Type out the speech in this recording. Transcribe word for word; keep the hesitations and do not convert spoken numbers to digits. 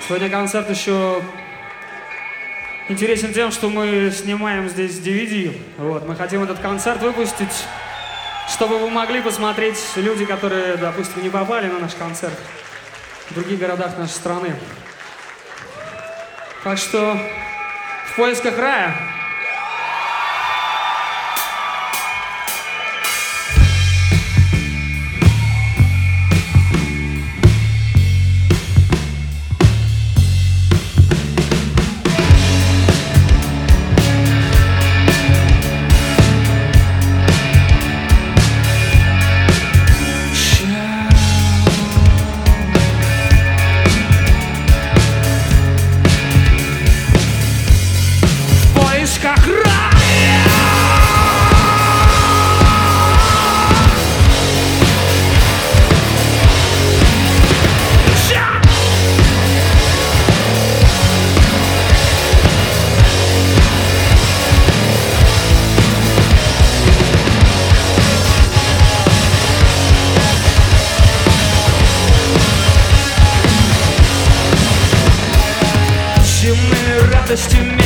Сегодня концерт еще интересен тем, что мы снимаем здесь ди ви ди. Вот, мы хотим этот концерт выпустить, чтобы вы могли посмотреть люди, которые, допустим, не попали на наш концерт в других городах нашей страны. Так что в поисках рая. Как рая! Земными радостями